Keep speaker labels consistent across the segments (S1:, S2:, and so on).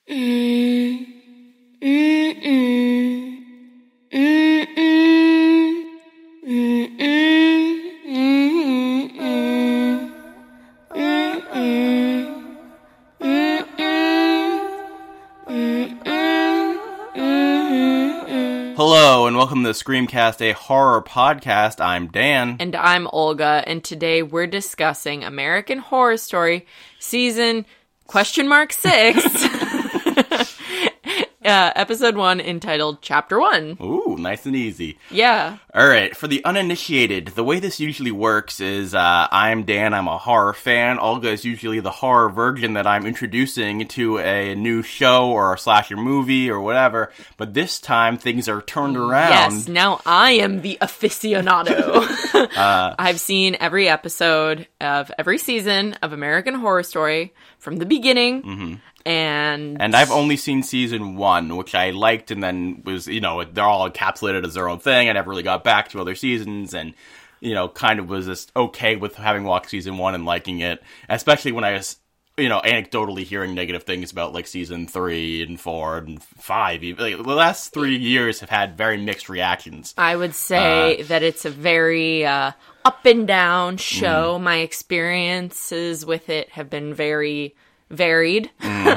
S1: Mm, mm, mm, mm, mm, mm, mm, mm,
S2: Hello, and welcome to Screamcast, a horror podcast. I'm Dan.
S3: And I'm Olga, and today we're discussing American Horror Story season (6), episode 1, entitled Chapter 1.
S2: Ooh, nice and easy.
S3: Yeah.
S2: Alright, for the uninitiated, the way this usually works is, I'm Dan, I'm a horror fan. Olga is usually the horror virgin that I'm introducing to a new show or a slasher movie or whatever. But this time, things are turned around.
S3: Yes, now I am the aficionado. I've seen every episode of every season of American Horror Story from the beginning.
S2: Mm-hmm.
S3: And
S2: I've only seen season 1, which I liked, and then was, they're all encapsulated as their own thing. I never really got back to other seasons, and, kind of was just okay with having watched season 1 and liking it, especially when I was, anecdotally hearing negative things about, like, season 3 and 4 and 5. Like, the last 3 years have had very mixed reactions.
S3: I would say that it's a very up and down show. My experiences with it have been very varied.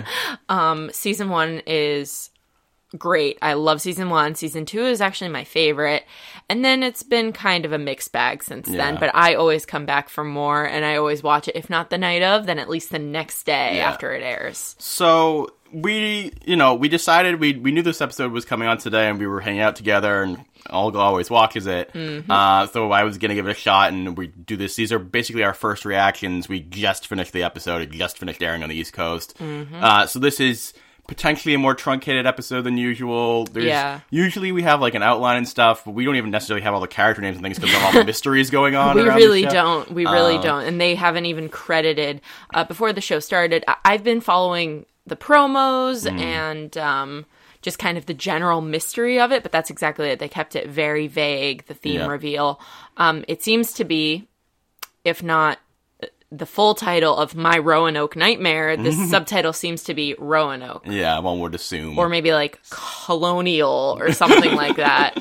S3: Season 1 is great. I love season 1. Season 2 is actually my favorite. And then it's been kind of a mixed bag since then. But I always come back for more, and I always watch it, if not the night of, then at least the next day after it airs.
S2: So we decided we knew this episode was coming on today, and we were hanging out together, and Olga always watches it. So I was going to give it a shot, and we do this. These are basically our first reactions. We just finished the episode. It just finished airing on the East Coast. So this is potentially a more truncated episode than usual. Usually we have like an outline and stuff, but we don't even necessarily have all the character names and things because of all the mysteries going on.
S3: We really don't. We really don't. And they haven't even credited. Before the show started, I've been following the promos and just kind of the general mystery of it, but that's exactly it. They kept it very vague, the theme reveal. It seems to be, if not the full title of My Roanoke Nightmare, the subtitle seems to be Roanoke.
S2: Yeah, one would assume.
S3: Or maybe like Colonial or something like that.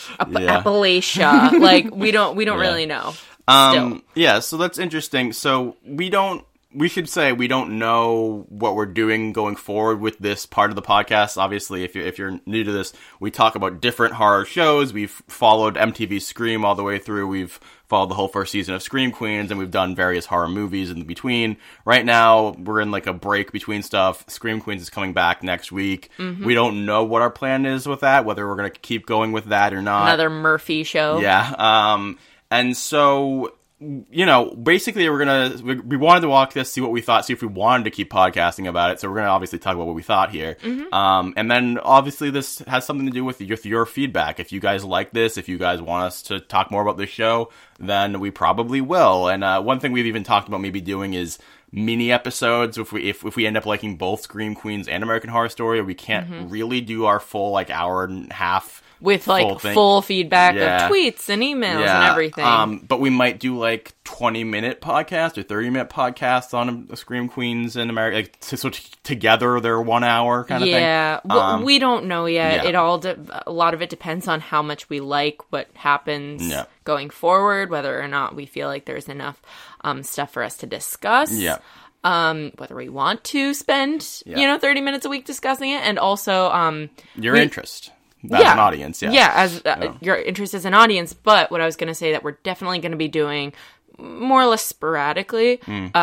S3: Appalachia. Like, we don't really know.
S2: Yeah, so that's interesting. So we should say we don't know what we're doing going forward with this part of the podcast. Obviously, if you're new to this, we talk about different horror shows. We've followed MTV Scream all the way through. We've followed the whole first season of Scream Queens, and we've done various horror movies in between. Right now, we're in like a break between stuff. Scream Queens is coming back next week. We don't know what our plan is with that, whether we're going to keep going with that or not.
S3: Another Murphy show.
S2: Yeah. And so, basically we wanted to walk this, see what we thought, see if we wanted to keep podcasting about it. So we're going to obviously talk about what we thought here. And then obviously this has something to do with your feedback. If you guys like this, if you guys want us to talk more about this show, then we probably will. And one thing we've even talked about maybe doing is mini episodes if we end up liking both Scream Queens and American Horror Story, or we can't really do our full like hour and a half
S3: with like full feedback of tweets and emails and everything.
S2: But we might do like 20-minute podcasts or 30-minute podcasts on Scream Queens and America, like so together they're 1 hour kind of thing.
S3: Yeah, we don't know yet. It all a lot of it depends on how much we like what happens going forward, whether or not we feel like there's enough stuff for us to discuss. Yeah. Whether we want to spend 30 minutes a week discussing it, and also
S2: your interest. As an audience,
S3: as your interest as an audience. But what I was going to say that we're definitely going to be doing more or less sporadically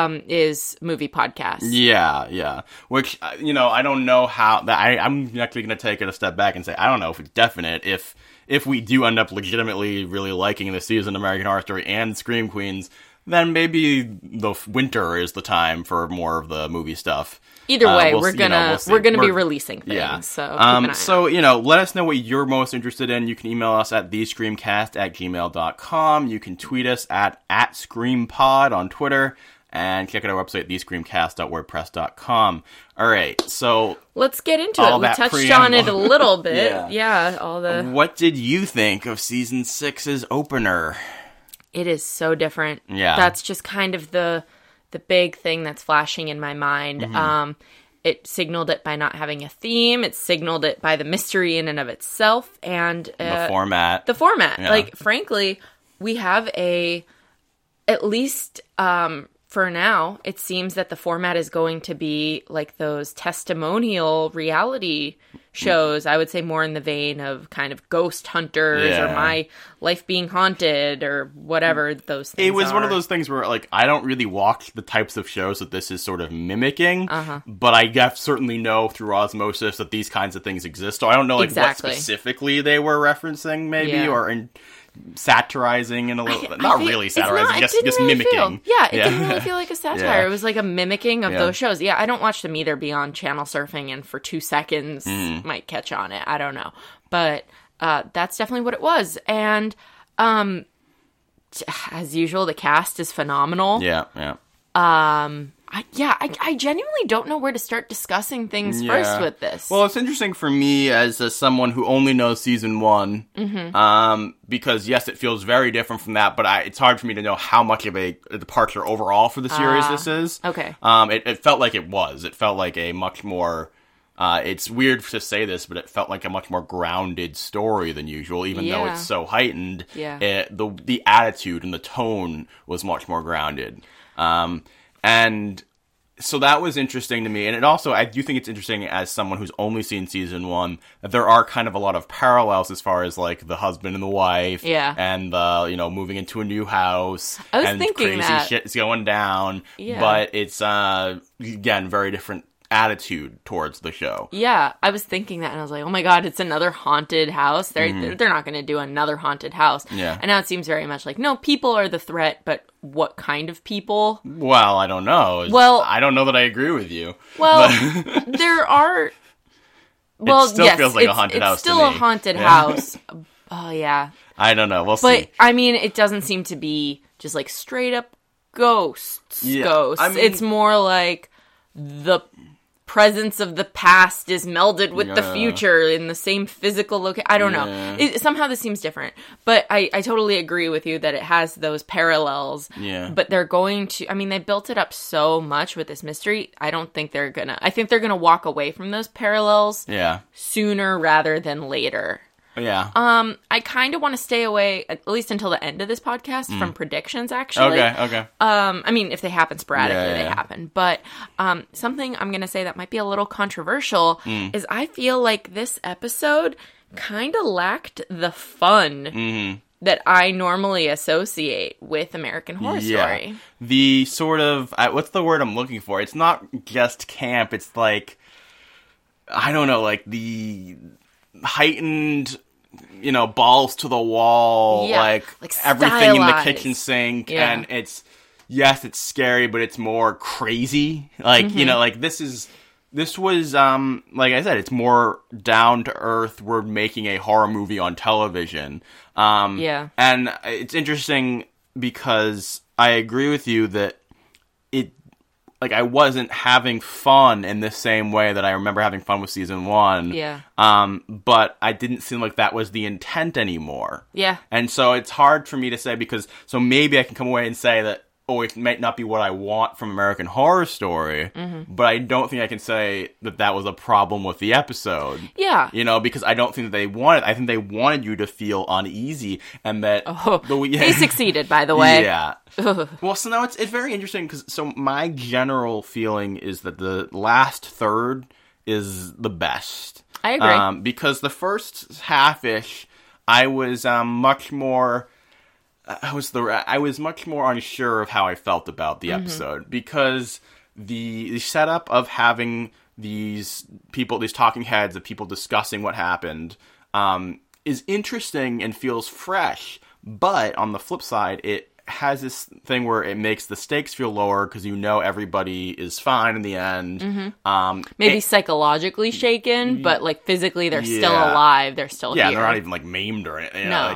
S3: is movie podcasts.
S2: Yeah. Which, I don't know how that I'm actually going to take it a step back and say, I don't know if it's definite if we do end up legitimately really liking the season of American Horror Story and Scream Queens, then maybe the winter is the time for more of the movie stuff.
S3: Either way, we're gonna be releasing things. Yeah. So keep an eye
S2: out. Let us know what you're most interested in. You can email us at thescreamcast@gmail.com. You can tweet us at @screampod on Twitter, and check out our website thescreamcast.wordpress.com. All right, so
S3: let's get into it. We touched on it a little bit.
S2: What did you think of season 6's opener?
S3: It is so different.
S2: Yeah,
S3: that's just kind of the big thing that's flashing in my mind. It signaled it by not having a theme. It signaled it by the mystery in and of itself. And
S2: The format.
S3: Yeah.
S2: Like,
S3: frankly, we have at least for now, it seems that the format is going to be like those testimonial reality shows. I would say more in the vein of kind of Ghost Hunters or My Life Being Haunted or whatever those things
S2: It was
S3: are.
S2: one of those things where, like, I don't really watch the types of shows that this is sort of mimicking, but I certainly know through osmosis that these kinds of things exist. So I don't know, like,
S3: Exactly.
S2: what specifically they were referencing, maybe,
S3: Yeah.
S2: or satirizing in a little... Not really satirizing, just
S3: really
S2: mimicking.
S3: It didn't really feel like a satire.
S2: Yeah.
S3: It was like a mimicking of
S2: Yeah.
S3: those shows. Yeah, I don't watch them either beyond channel surfing and for 2 seconds
S2: Mm-hmm.
S3: might catch on it. I don't know. But that's definitely what it was. And as usual, the cast is phenomenal.
S2: Yeah, yeah.
S3: I genuinely don't know where to start discussing things first with this.
S2: Well, it's interesting for me as someone who only knows season 1, because yes, it feels very different from that, but it's hard for me to know how much of a departure overall for the series this is.
S3: Okay.
S2: It felt like it was. It felt like a much more... it's weird to say this, but it felt like a much more grounded story than usual, even though
S3: Yeah.
S2: it's so heightened.
S3: Yeah.
S2: The attitude and the tone was much more grounded. And so that was interesting to me. And it also, I do think it's interesting as someone who's only seen season 1, that there are kind of a lot of parallels as far as, like, the husband and the wife.
S3: Yeah.
S2: And moving into a new house.
S3: I was
S2: and
S3: thinking
S2: crazy
S3: that.
S2: shit is going down.
S3: Yeah.
S2: But it's, again, very different attitude towards the show.
S3: Yeah, I was thinking that, and I was like, oh my god, it's another haunted house. They're not going to do another haunted house.
S2: Yeah.
S3: And now it seems very much like, no, people are the threat, but what kind of people?
S2: Well, I don't know.
S3: Well-
S2: I don't know that I agree with you.
S3: Well, there are... Well,
S2: still
S3: yes,
S2: feels like a haunted house
S3: It's
S2: to
S3: still a
S2: me.
S3: haunted
S2: Yeah.
S3: house. Oh, yeah.
S2: I don't know. We'll
S3: But,
S2: see.
S3: I mean, it doesn't seem to be just, like, straight up ghosts.
S2: Yeah,
S3: Ghosts.
S2: I mean-
S3: It's more like the presence of the past is melded with the
S2: Yeah.
S3: future in the same physical location. I don't know. Somehow this seems different. But I totally agree with you that it has those parallels.
S2: Yeah.
S3: But they're going to... I mean, they built it up so much with this mystery. I think they're going to walk away from those parallels
S2: Yeah.
S3: sooner rather than later.
S2: Yeah.
S3: I kind of want to stay away, at least until the end of this podcast, from predictions, actually.
S2: Okay.
S3: I mean, if they happen sporadically,
S2: Yeah.
S3: they happen. But something I'm going to say that might be a little controversial is I feel like this episode kind of lacked the fun that I normally associate with American Horror Story.
S2: The sort of... what's the word I'm looking for? It's not just camp. It's like... I don't know, like the... heightened, balls to the wall,
S3: Yeah,
S2: like
S3: like
S2: everything in the
S3: stylized.
S2: kitchen sink,
S3: Yeah.
S2: and it's scary, but it's more crazy. Like like this was like I said, it's more down to earth. We're making a horror movie on television,
S3: Yeah.
S2: and it's interesting because I agree with you that it. Like, I wasn't having fun in the same way that I remember having fun with season 1.
S3: Yeah.
S2: But I didn't seem like that was the intent anymore.
S3: Yeah.
S2: And so it's hard for me to say so maybe I can come away and say that, it might not be what I want from American Horror Story, but I don't think I can say that was a problem with the episode.
S3: Yeah.
S2: Because I don't think that I think they wanted you to feel uneasy, and that...
S3: They succeeded, by the way.
S2: Yeah. Well, so now it's very interesting because my general feeling is that the last third is the best.
S3: I agree.
S2: Because the first half-ish, I was much more... I was much more unsure of how I felt about the episode because the setup of having these people, these talking heads of people discussing what happened, is interesting and feels fresh. But on the flip side, it has this thing where it makes the stakes feel lower because everybody is fine in the end.
S3: Maybe psychologically shaken, but like physically they're still alive. They're still here.
S2: Yeah, they're not even like maimed or anything.
S3: No.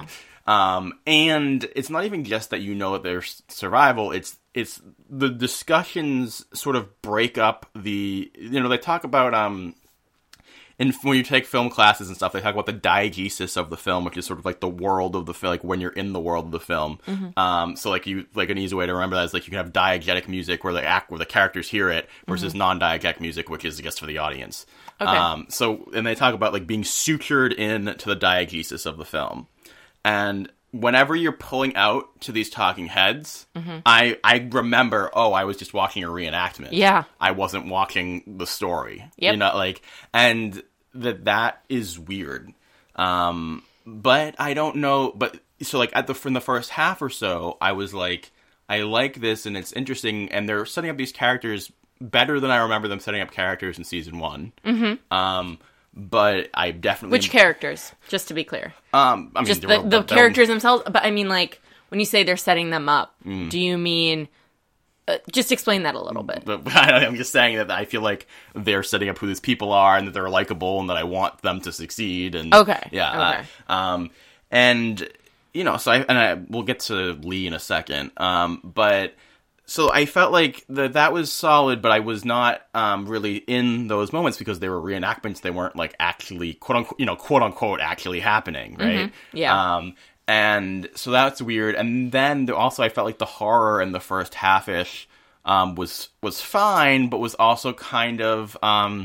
S2: And it's not even just that that there's survival. It's the discussions sort of break up the. They talk about when you take film classes and stuff, they talk about the diegesis of the film, which is sort of like the world of the film, like when you're in the world of the film. So like an easy way to remember that is like you can have diegetic music where the characters hear it versus non-diegetic music, which is, I guess, for the audience.
S3: Okay.
S2: And they talk about like being sutured in to the diegesis of the film. And whenever you're pulling out to these talking heads, I remember, I was just watching a reenactment.
S3: Yeah.
S2: I wasn't watching the story.
S3: Yep.
S2: You know, like, and that is weird. But I don't know, but so like from the first half or so, I was like, I like this and it's interesting, and they're setting up these characters better than I remember them setting up characters in season 1. But I definitely...
S3: Which characters, just to be clear?
S2: I mean,
S3: just the characters themselves? But I mean, like, when you say they're setting them up, do you mean... just explain that a little bit.
S2: I'm just saying that I feel like they're setting up who these people are and that they're likable and that I want them to succeed. And
S3: okay.
S2: Yeah. Okay. And, you know, so we'll get to Lee in a second. But... So I felt like that was solid, but I was not really in those moments because they were reenactments. They weren't like actually quote unquote actually happening, right?
S3: Yeah.
S2: And so that's weird. And then also I felt like the horror in the first half-ish was fine, but was also kind of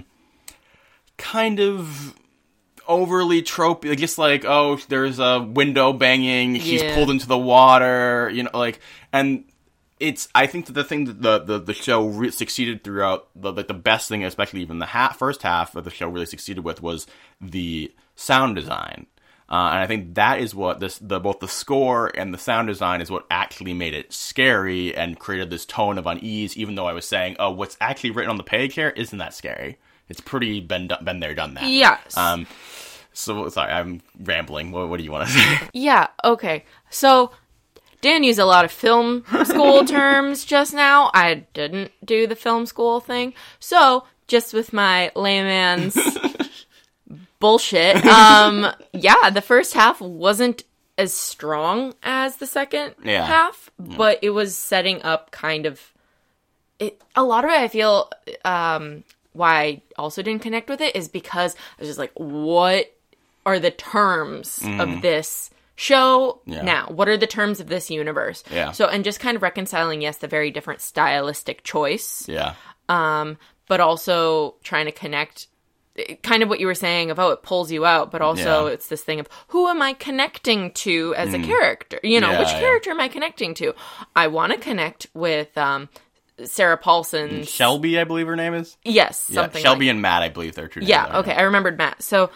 S2: overly tropey, just like, there's a window banging, she's pulled into the water, you know, like, and I think that the thing that the show succeeded throughout, the best thing, especially even the first half of the show really succeeded with, was the sound design. And I think that is what both the score and the sound design is what actually made it scary and created this tone of unease, even though I was saying, what's actually written on the page here isn't that scary. It's pretty been there, done that.
S3: Yes.
S2: So, sorry, I'm rambling. What do you want to say?
S3: Yeah, okay. So... Dan used a lot of film school terms just now. I didn't do the film school thing. So, just with my layman's bullshit, the first half wasn't as strong as the second half, but it was setting up kind of... a lot of it, I feel, why I also didn't connect with it is because I was just like, what are the terms of this show now? What are the terms of this universe? Yeah. So, and just kind of reconciling, the very different stylistic choice. Yeah. But also trying to connect, kind of what you were saying of, it pulls you out, but also it's this thing of, who am I connecting to as a character? You know, which character am I connecting to? I want to connect with, Sarah Paulson's...
S2: Shelby, I believe her name is?
S3: Yes, something
S2: Shelby and Matt, I believe they're true names.
S3: Yeah, okay, I remembered Matt. So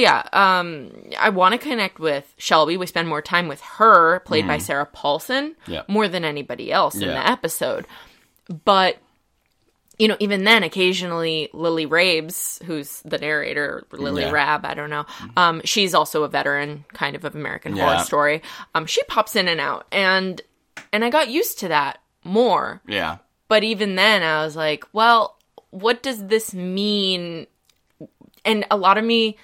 S3: I want to connect with Shelby. We spend more time with her, played by Sarah Paulson, more than anybody else in the episode. But, you know, even then, occasionally Lily Rabes, who's the narrator, Lily Rabb, I don't know, she's also a veteran, kind of American Horror Story. She pops in and out, and I got used to that more. Yeah. But even then, I was like, well, what does this mean? And a lot of me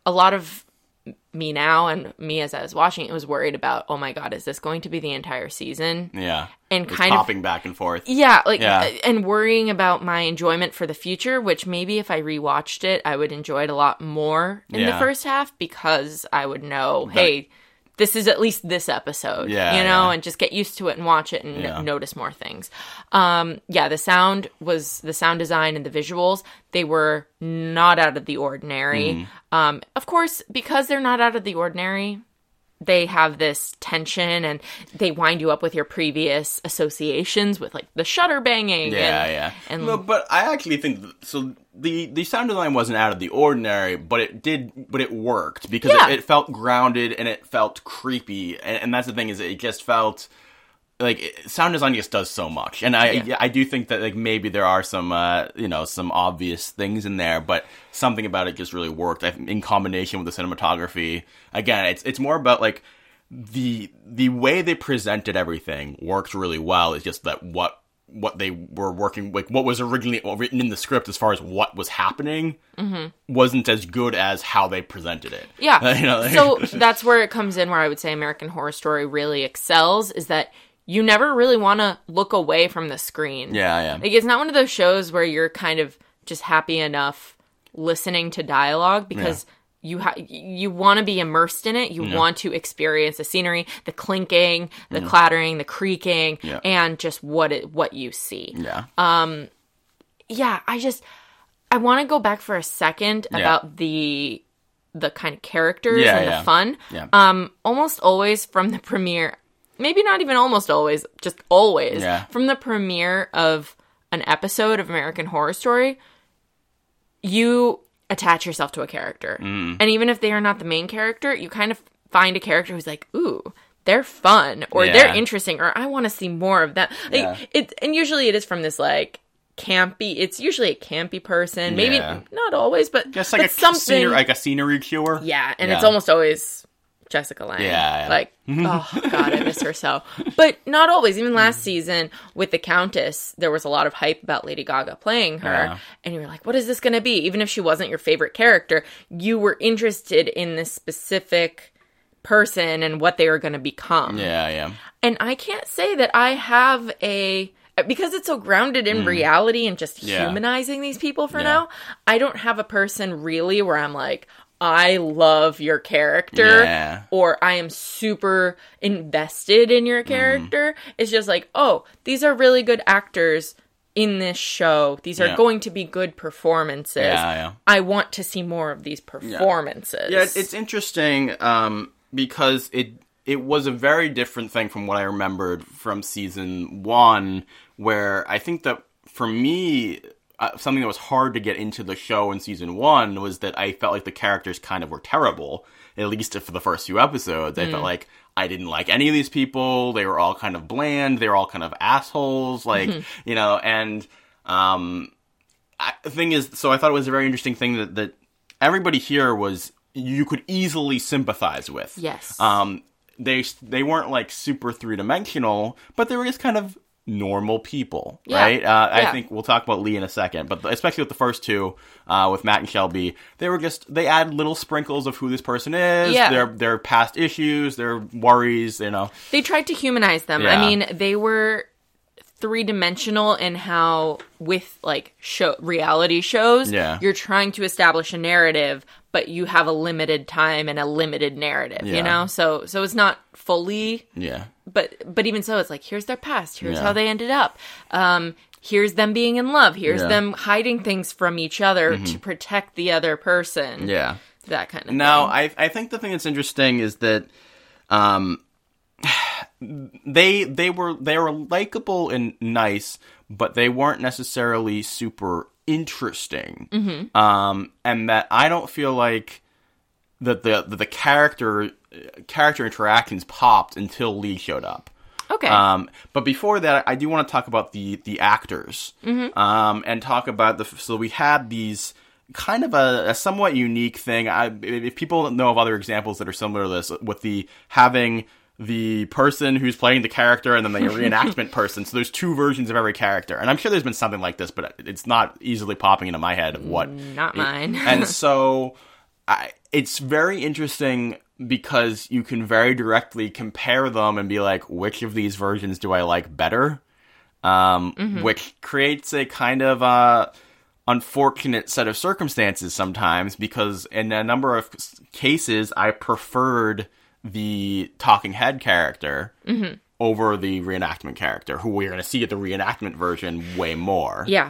S3: now and me as I was watching it was worried about, oh my God, is this going to be the entire season? Yeah. And kind of
S2: popping back and forth.
S3: Yeah. And worrying about my enjoyment for the future, which maybe if I rewatched it, I would enjoy it a lot more in the first half because I would know, hey, this is at least this episode, and just get used to it and watch it and notice more things. The sound design and the visuals, they were not out of the ordinary. Of course, because they're not out of the ordinary, they have this tension and they wind you up with your previous associations with like the shutter banging. And
S2: no, but I actually think so. The sound design wasn't out of the ordinary, but it worked because it felt grounded and it felt creepy. And that's the thing, is it just felt like sound design just does so much. And I do think that like maybe there are some some obvious things in there, but something about it just really worked in combination with the cinematography. Again, it's more about like the way they presented everything worked really well. It's just that what they were working, like what was originally written in the script as far as what was happening wasn't as good as how they presented it.
S3: Yeah. So that's where it comes in, where I would say American Horror Story really excels, is that you never really want to look away from the screen. Like, it's not one of those shows where you're kind of just happy enough listening to dialogue because you want to be immersed in it. You want to experience the scenery, the clinking, the clattering, the creaking, and just what you see.
S2: Yeah.
S3: I want to go back for a second about the kind of characters and the fun.
S2: Yeah.
S3: Almost always from the premiere, maybe not even almost always, just always from the premiere of an episode of American Horror Story, you attach yourself to a character. And even if they are not the main character, you kind of find a character who's like, ooh, they're fun, or they're interesting, or I want to see more of them. And usually it is from this like campy, it's usually a campy person, maybe not always, but
S2: just like
S3: something
S2: like a scenery cure.
S3: And it's almost always Jessica Lange. Like, oh god, I miss her so. But not always. Even last season with the Countess, there was a lot of hype about Lady Gaga playing her, and you were like, what is this going to be? Even if she wasn't your favorite character, you were interested in this specific person and what they were going to become. And I can't say that I have because it's so grounded in reality and just humanizing these people for now, I don't have a person really where I'm like, I love your character or I am super invested in your character. It's just like, oh, these are really good actors in this show. These are going to be good performances. I want to see more of these performances.
S2: Yeah, it's interesting because it was a very different thing from what I remembered from season 1, where I think that for me, something that was hard to get into the show in season 1 was that I felt like the characters kind of were terrible, at least for the first few episodes. I felt like I didn't like any of these people. They were all kind of bland. They were all kind of assholes, like, you know, and the thing is, so I thought it was a very interesting thing that everybody here was, you could easily sympathize with.
S3: Yes.
S2: They weren't like super three-dimensional, but they were just kind of normal people, right? I think we'll talk about Lee in a second, but especially with the first two, with Matt and Shelby, they add little sprinkles of who this person is, their past issues, their worries, you know.
S3: They tried to humanize them. I mean, they were three-dimensional in how, with like reality shows, you're trying to establish a narrative, but you have a limited time and a limited narrative, you know? So it's not fully... But even so, it's like, here's their past. Here's how they ended up. Here's them being in love. Here's them hiding things from each other to protect the other person. That kind of thing.
S2: Now, I think the thing that's interesting is that they were likable and nice, but they weren't necessarily super interesting. And that I don't feel like that the character interactions popped until Lee showed up.
S3: Okay.
S2: But before that, I do want to talk about the actors. And talk about so we had these kind of a somewhat unique thing. If people know of other examples that are similar to this, with having the person who's playing the character and then the reenactment person. So there's two versions of every character. And I'm sure there's been something like this, but it's not easily popping into my head of what.
S3: Not mine.
S2: And so it's very interesting because you can very directly compare them and be like, which of these versions do I like better? Which creates a kind of unfortunate set of circumstances sometimes, because in a number of cases, I preferred the talking head character over the reenactment character, who we're going to see at the reenactment version way more.
S3: Yeah.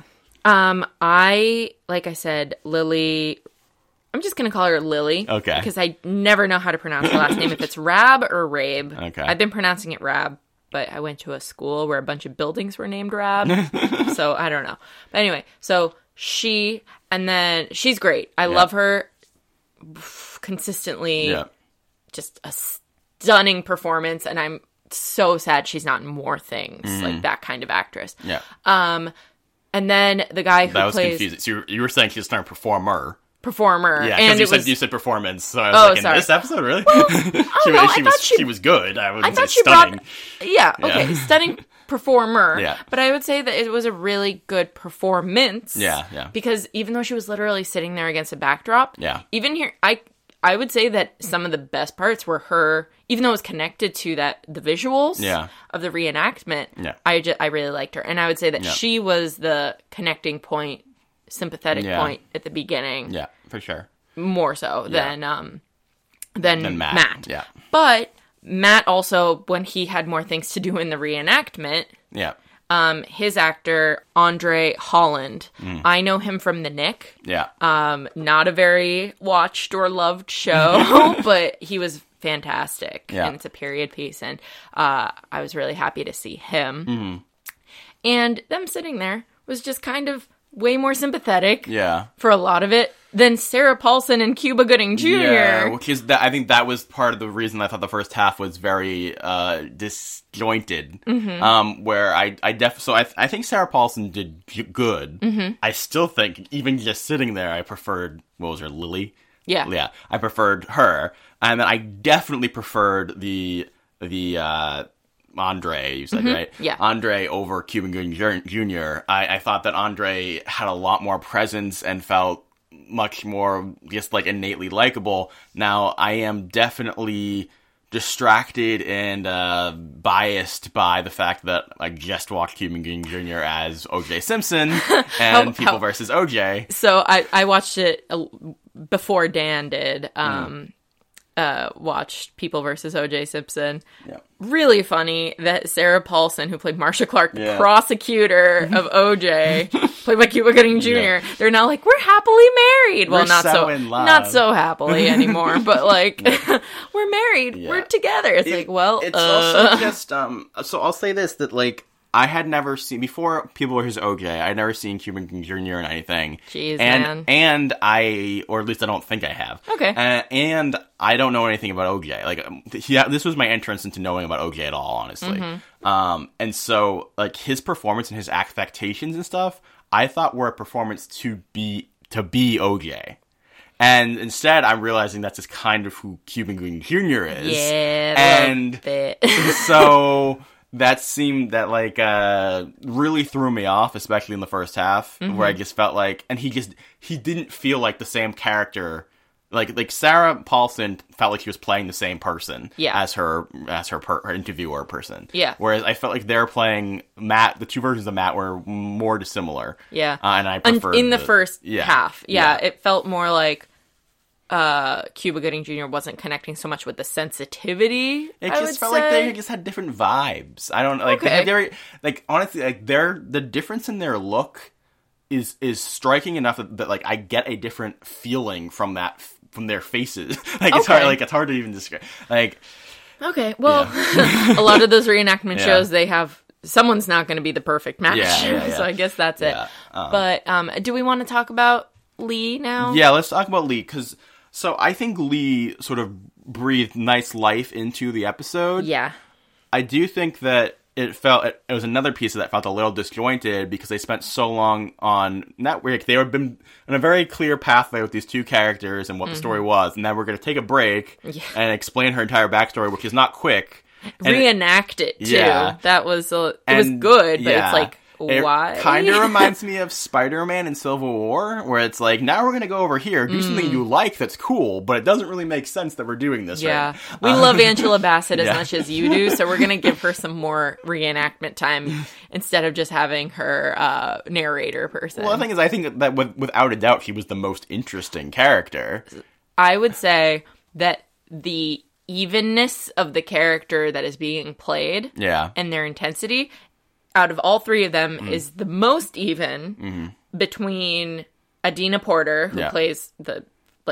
S3: Like I said, Lily... I'm just going to call her Lily.
S2: Okay. Because
S3: I never know how to pronounce her last name, if it's Rab or Rabe.
S2: Okay.
S3: I've been pronouncing it Rab, but I went to a school where a bunch of buildings were named Rab. So I don't know. But anyway, so she's great. I love her consistently.
S2: Yeah.
S3: Just a stunning performance, and I'm so sad she's not in more things, like that kind of actress.
S2: Yeah.
S3: And then the guy who
S2: that was
S3: plays...
S2: confusing. So you were saying she's not a performer.
S3: Yeah,
S2: because you said performance. So I was like, in
S3: sorry.
S2: this episode, really?
S3: Well,
S2: she was good. I thought she stunning.
S3: Stunning performer.
S2: Yeah.
S3: But I would say that it was a really good performance.
S2: Yeah.
S3: Because even though she was literally sitting there against a backdrop, even here, I would say that some of the best parts were her, even though it was connected to the visuals of the reenactment, I really liked her. And I would say that she was the connecting point sympathetic point at the beginning.
S2: Yeah, for sure.
S3: More so than Matt.
S2: Yeah.
S3: But Matt also, when he had more things to do in the reenactment, his actor, Andre Holland, I know him from The Nick.
S2: Yeah.
S3: Not a very watched or loved show, but he was fantastic.
S2: Yeah.
S3: And it's a period piece, and I was really happy to see him. And them sitting there was just kind of way more sympathetic for a lot of it than Sarah Paulson and Cuba Gooding Jr.
S2: Yeah, which is I think that was part of the reason I thought the first half was very disjointed. Where I think Sarah Paulson did good. I still think, even just sitting there, I preferred, what was her, Lily? Yeah, I preferred her, and then I definitely preferred the Andre, you said, right?
S3: Yeah.
S2: Andre over Cuba Gooding Jr. I thought that Andre had a lot more presence and felt much more just like innately likable. Now, I am definitely distracted and biased by the fact that I just watched Cuba Gooding Jr. as O.J. Simpson and People vs. O.J.
S3: So I watched it before Dan did. Watched People versus O.J. Simpson. Yeah. Really funny that Sarah Paulson, who played Marcia Clark, the prosecutor of O.J., played by Cuba Gooding Jr., they're now like, we're happily married. Well, not so happily anymore, but like, we're married, we're together. It's like, well,
S2: it's also just, so I'll say this, that like, I had never seen, before People vs. O.J., I had never seen Cuba Gooding Jr. in anything.
S3: Jeez,
S2: man. And or at least I don't think I have.
S3: Okay.
S2: And I don't know anything about O.J. Like, this was my entrance into knowing about O.J. at all, honestly. And so, like, his performance and his affectations and stuff, I thought were a performance to be O.J. And instead, I'm realizing that's just kind of who Cuba Gooding Jr. is.
S3: Yeah,
S2: and so that seemed that like really threw me off, especially in the first half, where I just felt like, and he didn't feel like the same character. Like Sarah Paulson felt like she was playing the same person as her interviewer person. Yeah. Whereas I felt like they're playing Matt. The two versions of Matt were more dissimilar.
S3: Yeah.
S2: And I preferred
S3: in the first half. Yeah, it felt more like Cuba Gooding Jr. wasn't connecting so much with the sensitivity.
S2: It just felt like they just had different vibes. I don't like. Okay. They had like honestly, like the difference in their look is striking enough that like I get a different feeling from their faces. Like it's hard to even describe. Like,
S3: okay, well, a lot of those reenactment shows, they have someone's not going to be the perfect match. So I guess that's it. But do we want to talk about Lee now? Yeah,
S2: let's talk about Lee, because so I think Lee sort of breathed nice life into the episode.
S3: Yeah,
S2: I do think that it was another piece of that felt a little disjointed because they spent so long on network. They had been on a very clear pathway with these two characters and what the story was, and then we're going to take a break and explain her entire backstory, which is not quick.
S3: Reenact it too. Yeah. That was it was good, but it's like, why?
S2: It kind of reminds me of Spider-Man in Civil War, where it's like, now we're going to go over here, do something you like that's cool, but it doesn't really make sense that we're doing this right.
S3: We love Angela Bassett as much as you do, so we're going to give her some more reenactment time instead of just having her narrator person.
S2: Well, the thing is, I think that without a doubt, she was the most interesting character.
S3: I would say that the evenness of the character that is being played and their intensity out of all three of them is the most even between Adina Porter, who plays the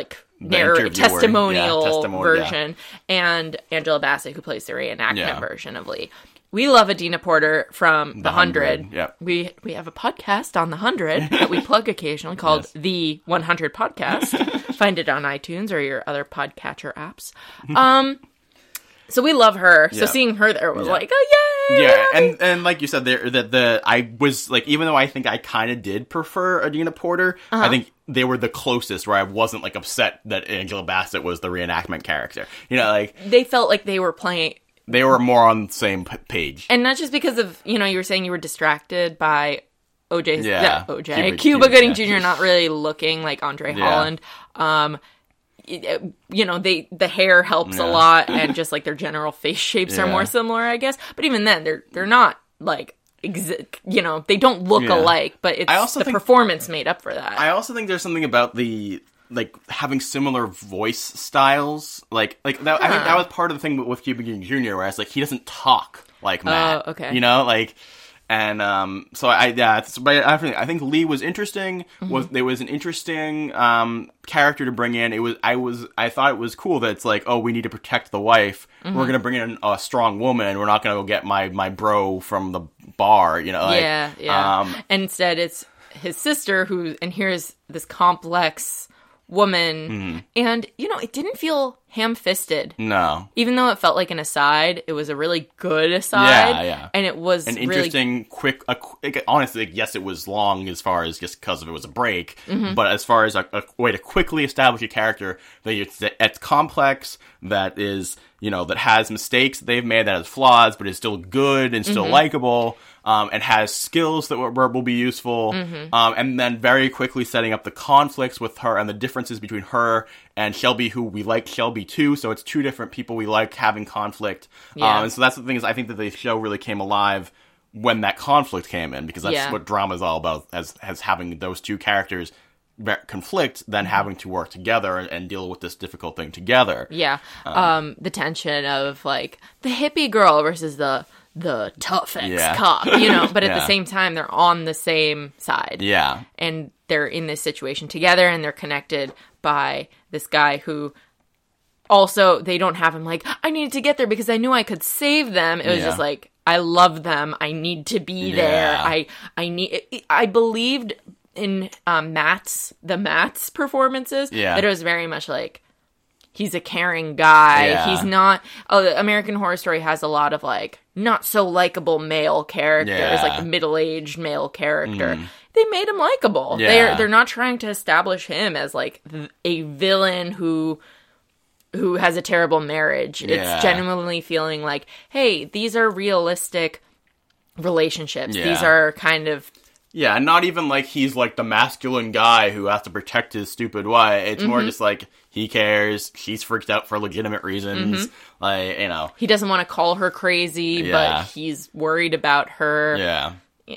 S3: testimonial version, and Angela Bassett, who plays the reenactment version of Lee. We love Adina Porter from The 100.
S2: Yep.
S3: We have a podcast on The 100 that we plug occasionally called The 100 Podcast. Find it on iTunes or your other podcatcher apps. So we love her. So seeing her there was like, oh, yay!
S2: Yeah, and like you said, I was like, even though I think I kind of did prefer Adina Porter, I think they were the closest where I wasn't like upset that Angela Bassett was the reenactment character. You know, like
S3: they felt like they were playing.
S2: They were more on the same page,
S3: and not just because of you were saying you were distracted by Cuba Gooding Jr. not really looking like Andre Holland. The hair helps a lot, and just like their general face shapes are more similar, I guess. But even then, they're not like they don't look
S2: Yeah.
S3: alike, but it's
S2: I also
S3: the
S2: think-
S3: performance made up for that.
S2: I also think there's something about the like having similar voice styles, like that. I think that was part of the thing with Cuba Gooding Jr., where it's like he doesn't talk like Matt.
S3: Okay.
S2: You know, like, and so but I think Lee was interesting. There was an interesting character to bring in. I thought it was cool that it's like, oh, we need to protect the wife. We're gonna bring in a strong woman. We're not gonna go get my bro from the bar. You know, like,
S3: yeah. And instead, it's his sister and here's this complex woman, and it didn't feel ham-fisted.
S2: No.
S3: Even though it felt like an aside, it was a really good aside.
S2: Yeah.
S3: And it was
S2: an
S3: really
S2: interesting, quick. Honestly, yes, it was long as far as just because it was a break, but as far as a way to quickly establish a character that's complex, that is that has mistakes that they've made, that has flaws, but is still good and still likable, and has skills that will be useful, and then very quickly setting up the conflicts with her and the differences between her and Shelby, who we like Shelby too, so it's two different people we like having conflict.
S3: Yeah.
S2: And so that's the thing, is I think that the show really came alive when that conflict came in, because that's what drama is all about, as having those two characters conflict, then having to work together and deal with this difficult thing together.
S3: Yeah. The tension of like the hippie girl versus the tough ex-cop, but at the same time, they're on the same side.
S2: Yeah.
S3: And they're in this situation together, and they're connected by this guy who also, they don't have him like, I needed to get there because I knew I could save them. It was just like, I love them. I need to be there. I believed in Matt's performances that it was very much like, he's a caring guy.
S2: Yeah.
S3: He's not. American Horror Story has a lot of like not so likable male characters, like the middle-aged male character. They made him likable.
S2: Yeah.
S3: They're not trying to establish him as like a villain who has a terrible marriage.
S2: Yeah.
S3: It's genuinely feeling like, hey, these are realistic relationships.
S2: Yeah.
S3: These are kind of.
S2: Yeah, not even like he's like the masculine guy who has to protect his stupid wife. It's more just like he cares. She's freaked out for legitimate reasons. Like,
S3: He doesn't want to call her crazy, but he's worried about her.
S2: Yeah.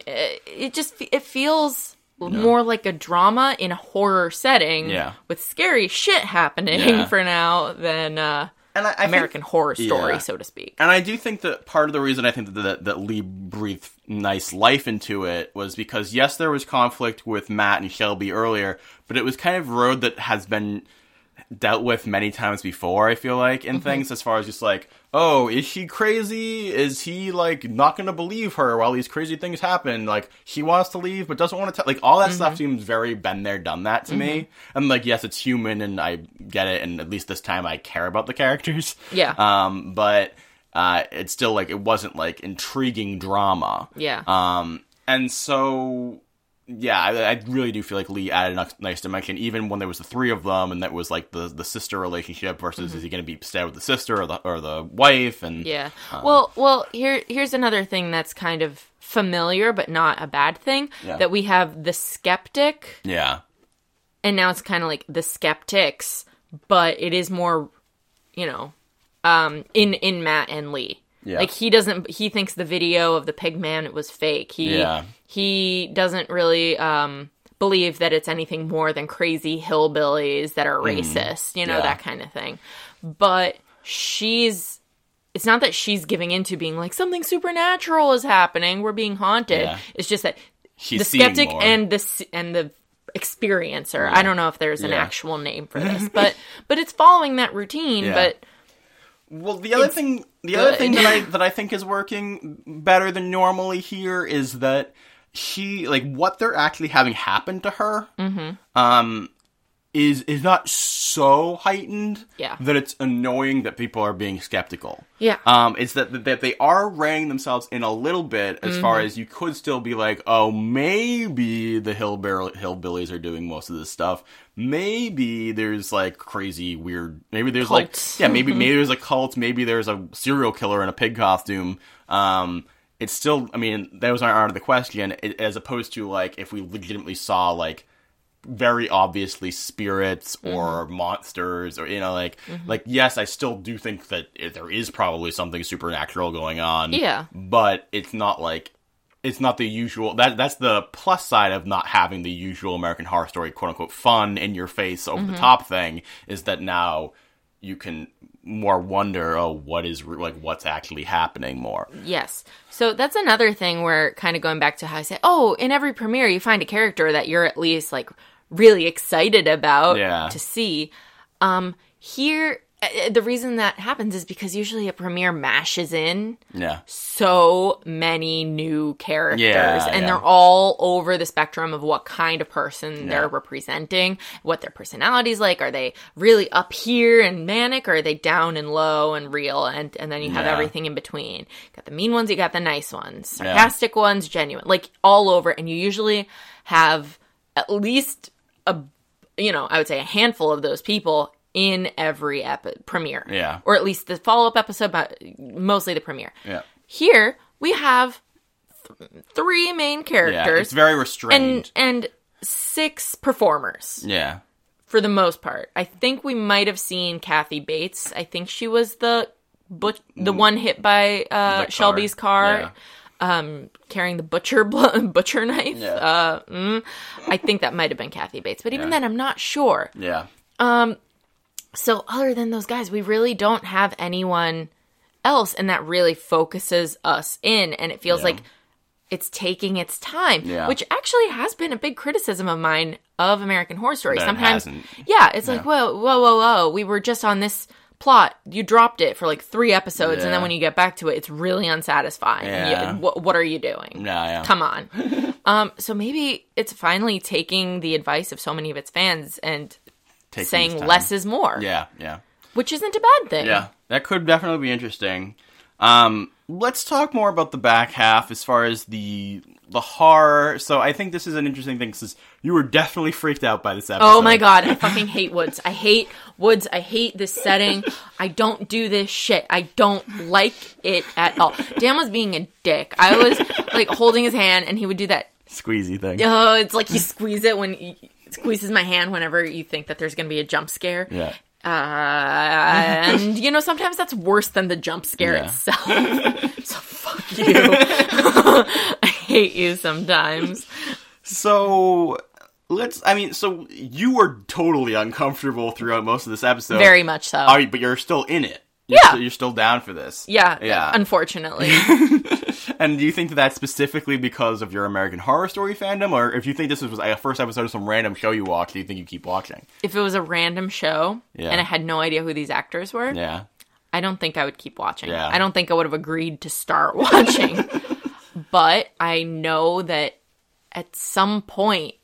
S3: It feels more like a drama in a horror setting with scary shit happening for now than
S2: And I
S3: American
S2: think,
S3: Horror Story, so to speak.
S2: And I do think that part of the reason I think that Lee breathed nice life into it was because, yes, there was conflict with Matt and Shelby earlier, but it was kind of a road that has been dealt with many times before, I feel like, in things, as far as just like, oh, is she crazy? Is he, like, not going to believe her while these crazy things happen? Like, she wants to leave but doesn't want to like, all that stuff seems very been there, done that to me. And, like, yes, it's human, and I get it, and at least this time I care about the characters.
S3: Yeah.
S2: But it's still, like, it wasn't, like, intriguing drama.
S3: Yeah.
S2: And so... Yeah, I really do feel like Lee added a nice dimension, even when there was the three of them, and that was like the sister relationship versus is he going to be staying with the sister or the wife? And
S3: well, here's another thing that's kind of familiar but not a bad thing, that we have the skeptic, and now it's kind of like the skeptics, but it is more, in Matt and Lee. Yeah. Like, he thinks the video of the pig man, it was fake. He doesn't really believe that it's anything more than crazy hillbillies that are racist, that kind of thing. But it's not that she's giving into being like, something supernatural is happening, we're being haunted. Yeah. It's just that the skeptic and the experiencer, I don't know if there's an actual name for this, but it's following that routine, but...
S2: Well, the other thing that I think is working better than normally here is that she, like, what they're actually having happen to her, is not so heightened that it's annoying that people are being skeptical. Yeah. It's that they are reining themselves in a little bit as far as you could still be like, oh, maybe the hillbillies are doing most of this stuff. Maybe there's, like, crazy, weird... Maybe there's, cults. Like... Yeah, maybe there's a cult. Maybe there's a serial killer in a pig costume. It's still... I mean, those aren't out of the question, as opposed to, like, if we legitimately saw, like, very obviously spirits or monsters or, like, yes, I still do think that there is probably something supernatural going on. Yeah. But it's not, like... it's not the usual. That's the plus side of not having the usual American Horror Story quote unquote fun in your face over the top thing, is that now you can more wonder, what's actually happening more.
S3: Yes. So that's another thing where, kind of going back to how I say, in every premiere you find a character that you're at least like really excited about to see. Here, the reason that happens is because usually a premiere mashes in so many new characters, and they're all over the spectrum of what kind of person they're representing, what their personality's like. Are they really up here and manic, or are they down and low and real? And then you have everything in between. You got the mean ones, you got the nice ones, sarcastic ones, genuine, like all over. And you usually have at least I would say a handful of those people in every premiere. Yeah. Or at least the follow-up episode, but mostly the premiere. Yeah. Here, we have 3 main characters.
S2: Yeah, it's very restrained.
S3: And 6 performers. Yeah. For the most part. I think we might have seen Kathy Bates. I think she was the one hit by Shelby's car. Carrying the butcher knife. Yeah. I think that might have been Kathy Bates. But even then, I'm not sure. Yeah. So other than those guys, we really don't have anyone else, and that really focuses us in, and it feels like it's taking its time, which actually has been a big criticism of mine of American Horror Story. Sometimes, it's like, whoa, we were just on this plot. You dropped it for like 3 episodes, and then when you get back to it, it's really unsatisfying. Yeah. What are you doing? Come on. So maybe it's finally taking the advice of so many of its fans and saying less is more. Yeah. Which isn't a bad thing.
S2: Yeah, that could definitely be interesting. Let's talk more about the back half as far as the horror. So I think this is an interesting thing, because you were definitely freaked out by this episode.
S3: Oh my god, I fucking hate Woods. I hate Woods. I hate this setting. I don't do this shit. I don't like it at all. Dan was being a dick. I was like holding his hand, and he would do that
S2: squeezy thing.
S3: Oh, it's like you squeeze it when he squeezes my hand whenever you think that there's going to be a jump scare. Yeah. And, sometimes that's worse than the jump scare itself. So fuck you. I hate you sometimes.
S2: So, so you were totally uncomfortable throughout most of this episode.
S3: Very much so.
S2: But you're still in it. You're still down for this.
S3: Yeah. Unfortunately.
S2: And do you think that that's specifically because of your American Horror Story fandom? Or if you think this was a first episode of some random show you watched, do you think you keep watching?
S3: If it was a random show, and I had no idea who these actors were, I don't think I would keep watching. Yeah. I don't think I would have agreed to start watching. But I know that at some point,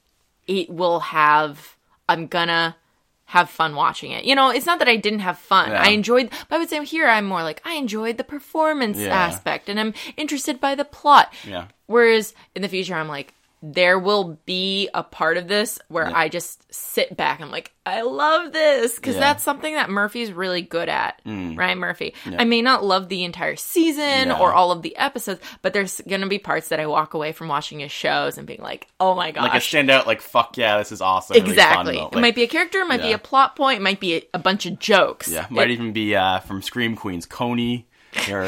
S3: I'm gonna have fun watching it. It's not that I didn't have fun. Yeah. But I would say here I'm more like, I enjoyed the performance aspect, and I'm interested by the plot. Yeah. Whereas in the future, I'm like, there will be a part of this where I just sit back and I'm like, I love this, because that's something that Murphy's really good at. Ryan Murphy. Yeah. I may not love the entire season or all of the episodes, but there's gonna be parts that I walk away from watching his shows and being like, oh my gosh,
S2: like a standout, like, fuck yeah, this is awesome.
S3: Exactly. Really fun, it might be a character, it might be a plot point, it might be a bunch of jokes.
S2: Yeah, might even be from Scream Queens, Coney. Or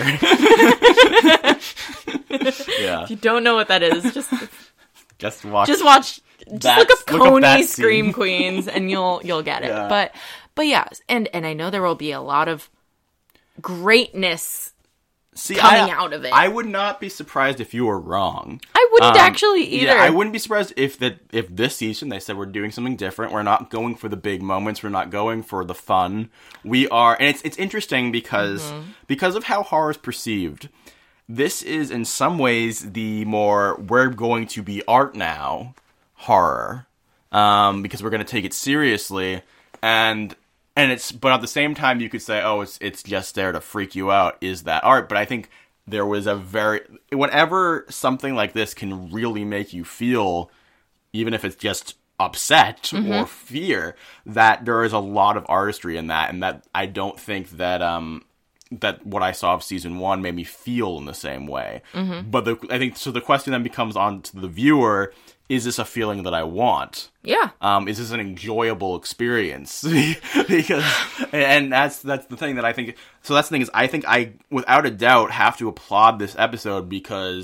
S3: If you don't know what that is,
S2: just watch.
S3: Just look up Coney Scream Queens, and you'll get it. Yeah. But yeah, and I know there will be a lot of greatness coming out of it.
S2: I would not be surprised if you were wrong.
S3: I wouldn't actually either.
S2: Yeah, I wouldn't be surprised if this season they said we're doing something different. We're not going for the big moments. We're not going for the fun. We are, and it's interesting because of how horror is perceived. This is, in some ways, the more, we're going to be art now, horror. Because we're going to take it seriously. But at the same time, you could say, oh, it's just there to freak you out. Is that art? But I think there was whenever something like this can really make you feel, even if it's just upset or fear, that there is a lot of artistry in that. And that I don't think that what I saw of season 1 made me feel in the same way. But I think the question then becomes on to the viewer: is this a feeling that I want? Yeah. Is this an enjoyable experience? And that's the thing that I think. So that's the thing is, I think I, without a doubt, have to applaud this episode because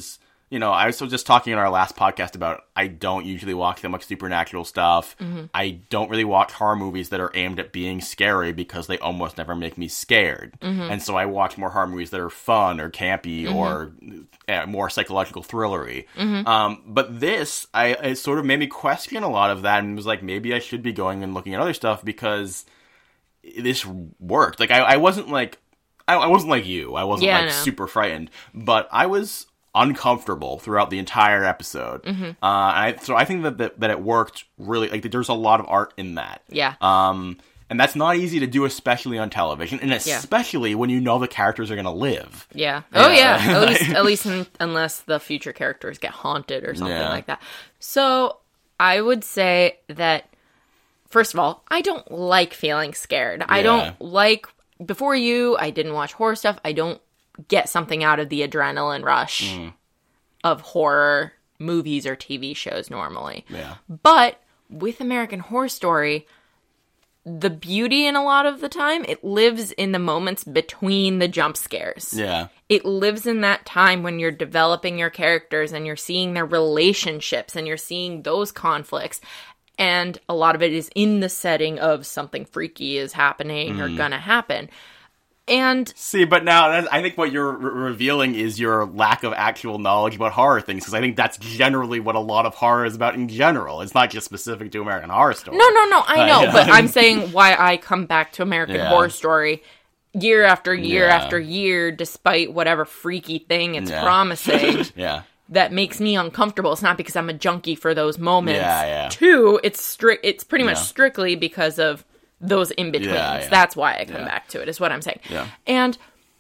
S2: I was just talking in our last podcast about I don't usually watch that much supernatural stuff. I don't really watch horror movies that are aimed at being scary because they almost never make me scared. And so I watch more horror movies that are fun or campy or more psychological thrillery. But this, it sort of made me question a lot of that and was like, maybe I should be going and looking at other stuff because this worked. Like, I wasn't like you. I wasn't super frightened, but I was uncomfortable throughout the entire episode. So I think that it worked really. Like, there's a lot of art in that.
S3: Yeah.
S2: And that's not easy to do, especially on television, and especially when you know the characters are going to live.
S3: Yeah. Oh, yeah. At least unless the future characters get haunted or something like that. So I would say that, first of all, I don't like feeling scared. I don't like... Before I didn't watch horror stuff. I don't get something out of the adrenaline rush of horror movies or TV shows normally. Yeah. But with American Horror Story, the beauty in a lot of the time, it lives in the moments between the jump scares.
S2: Yeah.
S3: It lives in that time when you're developing your characters and you're seeing their relationships and you're seeing those conflicts. And a lot of it is in the setting of something freaky is happening or gonna happen. And
S2: see, but now I think what you're revealing is your lack of actual knowledge about horror things, because I think that's generally what a lot of horror is about in general. It's not just specific to American Horror Story.
S3: No, I know, but I'm saying why I come back to American Horror Story year after year after year, despite whatever freaky thing it's promising. That makes me uncomfortable. It's not because I'm a junkie for those moments. Two, it's pretty much strictly because of those in-betweens. That's why I come back to it, is what I'm saying. And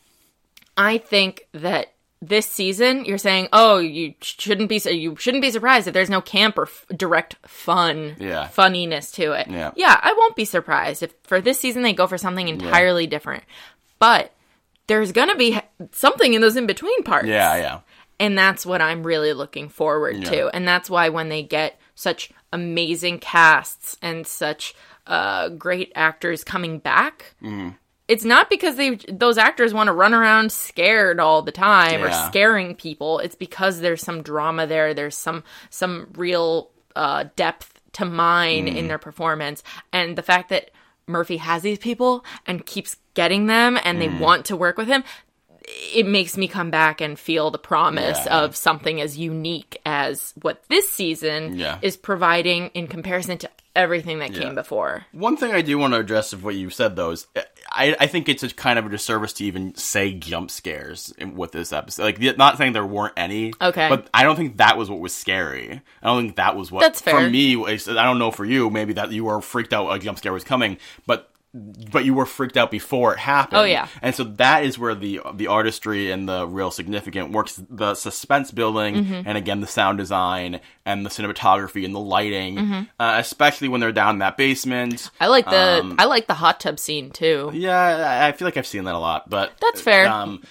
S3: I think that this season, you're saying, you shouldn't be surprised if there's no camp or direct funniness to it. I won't be surprised if for this season they go for something entirely different. But there's gonna be something in those in-between parts. And that's what I'm really looking forward to. And that's why when they get such amazing casts and such great actors coming back, it's not because those actors want to run around scared all the time or scaring people. It's because there's some drama there. There's some real depth to mine in their performance. And the fact that Murphy has these people and keeps getting them and they want to work with him, it makes me come back and feel the promise of something as unique as what this season is providing in comparison to everything that came before.
S2: One thing I do want to address of what you said, though, is I think it's a kind of a disservice to even say jump scares with this episode. Like, not saying there weren't any, but I don't think that was what was scary. I don't think that was what,
S3: that's fair.
S2: For me, I don't know for you, maybe that you were freaked out a jump scare was coming, but you were freaked out before it happened.
S3: Oh, yeah.
S2: And so that is where the artistry and the real significant works. The suspense building, and again, the sound design, and the cinematography, and the lighting, especially when they're down in that basement.
S3: I like the hot tub scene, too.
S2: Yeah, I feel like I've seen that a lot, but...
S3: That's fair.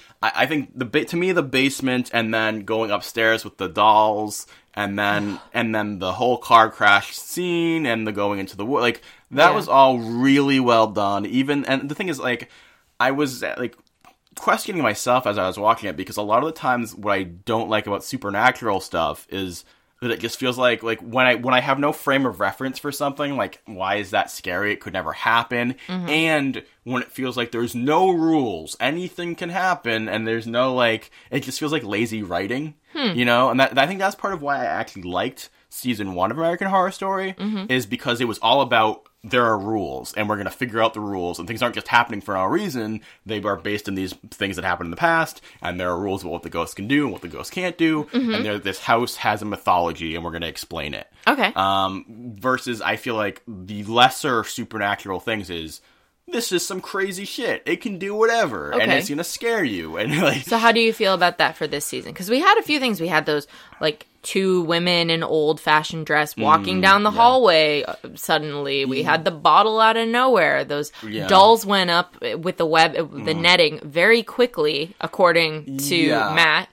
S2: I think, to me, the basement, and then going upstairs with the dolls... And then the whole car crash scene and the going into the wood, like, that was all really well done. And the thing is, like, I was, like, questioning myself as I was watching it, because a lot of the times what I don't like about supernatural stuff is that it just feels like when I have no frame of reference for something, like, why is that scary? It could never happen. And when it feels like there's no rules, anything can happen, and there's no, like, it just feels like lazy writing, you know? And I think that's part of why I actually liked season 1 of American Horror Story, is because it was all about, there are rules, and we're going to figure out the rules, and things aren't just happening for no reason. They are based in these things that happened in the past, and there are rules about what the ghosts can do and what the ghosts can't do, and this house has a mythology, and we're going to explain it.
S3: Okay.
S2: Versus, I feel like the lesser supernatural things is, this is some crazy shit. It can do whatever, and it's going to scare you. And like,
S3: so how do you feel about that for this season? Because we had a few things. We had those, like, 2 women in old-fashioned dress walking down the hallway suddenly. We had the bottle out of nowhere. Those dolls went up with the netting very quickly, according to Matt.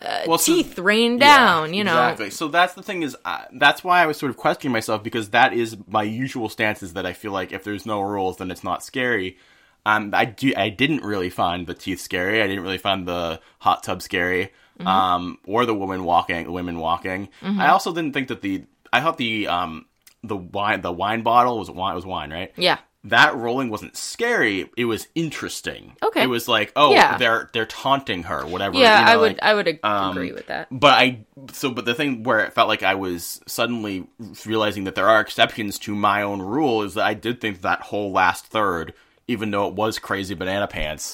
S3: Teeth rain down, you know.
S2: Exactly. So that's the thing is, that's why I was sort of questioning myself, because that is my usual stance, is that I feel like if there's no rules, then it's not scary. I didn't really find the teeth scary. I didn't really find the hot tub scary. or the women walking. I also didn't think that I thought the wine bottle was wine, right?
S3: Yeah.
S2: That rolling wasn't scary. It was interesting.
S3: Okay.
S2: It was like, they're taunting her, whatever.
S3: Yeah,
S2: I
S3: would agree with that.
S2: But the thing where it felt like I was suddenly realizing that there are exceptions to my own rule is that I did think that whole last third, even though it was crazy banana pants,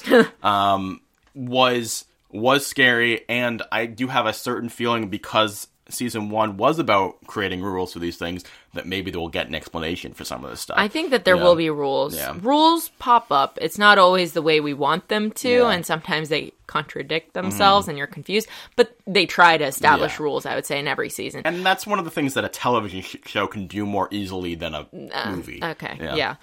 S2: was scary, and I do have a certain feeling because season 1 was about creating rules for these things that maybe they will get an explanation for some of this stuff.
S3: I think that there will be rules.
S2: Yeah.
S3: Rules pop up. It's not always the way we want them to,
S2: Yeah.
S3: and sometimes they contradict themselves and you're confused. But they try to establish
S2: Yeah.
S3: rules, I would say, in every season.
S2: And that's one of the things that a television show can do more easily than a movie.
S3: Okay,
S2: Yeah.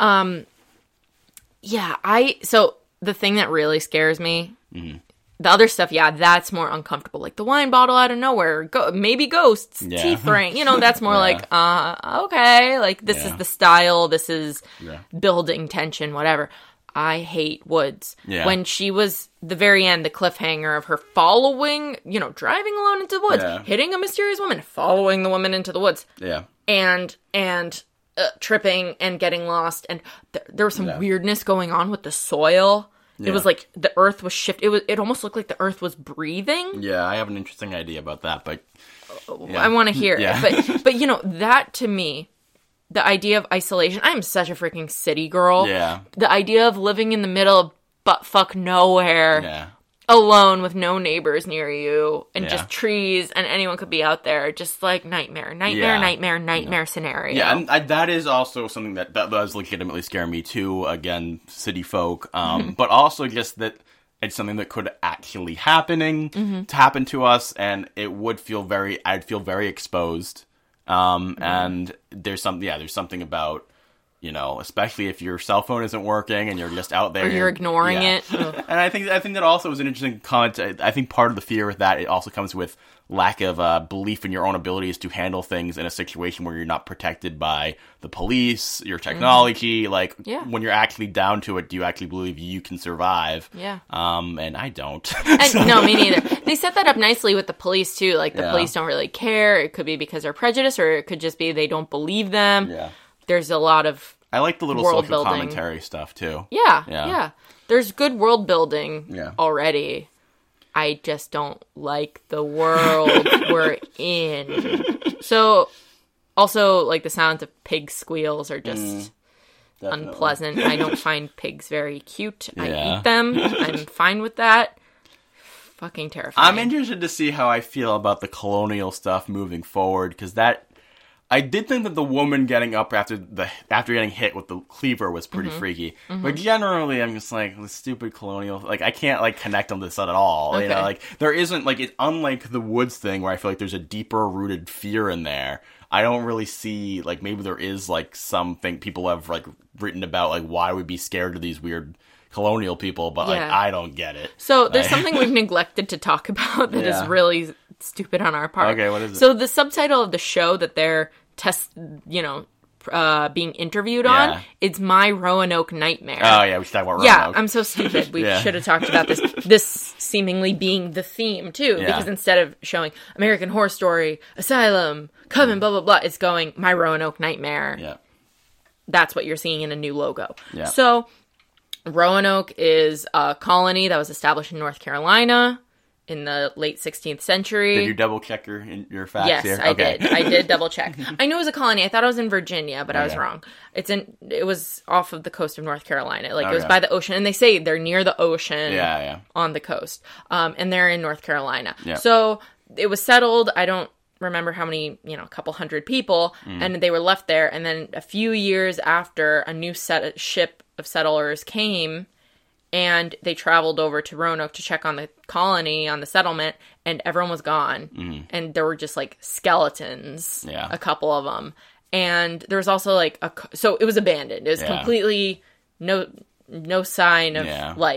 S3: So the thing that really scares me, the other stuff, that's more uncomfortable. Like the wine bottle out of nowhere, maybe ghosts,
S2: Yeah.
S3: teeth ring. That's more like, okay, like this is the style, this is building tension, whatever. I hate Woods. Yeah. When she was, the very end, the cliffhanger of her following, driving alone into the woods, hitting a mysterious woman, following the woman into the woods.
S2: Yeah.
S3: And tripping and getting lost. And there was some weirdness going on with the soil. Yeah. It was like the earth was shifting. It almost looked like the earth was breathing.
S2: Yeah, I have an interesting idea about that, but
S3: I want to hear it. But that to me, the idea of isolation. I'm such a freaking city girl.
S2: Yeah.
S3: The idea of living in the middle of buttfuck nowhere.
S2: Yeah.
S3: Alone with no neighbors near you and just trees and anyone could be out there, just like nightmare scenario.
S2: Yeah, and that is also something that does legitimately scare me too. Again, city folk, but also just that it's something that could actually happen to us, and it would I'd feel very exposed. And there's something about, especially if your cell phone isn't working and you're just out there.
S3: Or you're ignoring it.
S2: And I think that also is an interesting comment. I think part of the fear with that, it also comes with lack of belief in your own abilities to handle things in a situation where you're not protected by the police, your technology. Like, when you're actually down to it, do you actually believe you can survive?
S3: Yeah.
S2: And I don't.
S3: No, me neither. They set that up nicely with the police, too. Like, the police don't really care. It could be because they're prejudiced, or it could just be they don't believe them.
S2: Yeah.
S3: There's a lot of
S2: I like the little
S3: world
S2: social
S3: building.
S2: commentary stuff, too.
S3: Yeah. There's good world building already. I just don't like the world we're in. So, also, like, the sounds of pig squeals are just unpleasant. I don't find pigs very cute. I eat them. I'm fine with that. Fucking terrifying.
S2: I'm interested to see how I feel about the colonial stuff moving forward, because I did think that the woman getting up after getting hit with the cleaver was pretty freaky. But generally, I'm just like, the stupid colonial, like, I can't, like, connect on this at all.
S3: Okay.
S2: Like, there isn't, like, it's unlike the Woods thing where I feel like there's a deeper rooted fear in there. I don't really see, like, maybe there is, like, something people have, like, written about, like, why we'd be scared of these weird colonial people, but, like, I don't get it.
S3: So, there's something we've neglected to talk about that is really stupid on our part.
S2: Okay, what is it?
S3: So the subtitle of the show that they're being interviewed on, it's My Roanoke Nightmare.
S2: Oh yeah, we should talk about Roanoke.
S3: Yeah, I'm so stupid. We should have talked about this seemingly being the theme too, because instead of showing American Horror Story, Asylum, Coven, blah blah blah, it's going My Roanoke Nightmare.
S2: Yeah,
S3: that's what you're seeing in a new logo.
S2: Yeah.
S3: So Roanoke is a colony that was established in North Carolina in the late 16th century.
S2: Did you double check your facts
S3: yes,
S2: here?
S3: I did. I did double check. I knew it was a colony. I thought it was in Virginia, but I was wrong. It was off of the coast of North Carolina. Like, it was by the ocean. And they say they're near the ocean on the coast. And they're in North Carolina. Yeah. So it was settled. I don't remember how many, a couple hundred people. And they were left there. And then a few years after, a new ship of settlers came, and they traveled over to Roanoke to check on the colony, on the settlement, and everyone was gone. And there were just, like, skeletons, a couple of them. And there was also, like, so it was abandoned. It was completely no sign of life.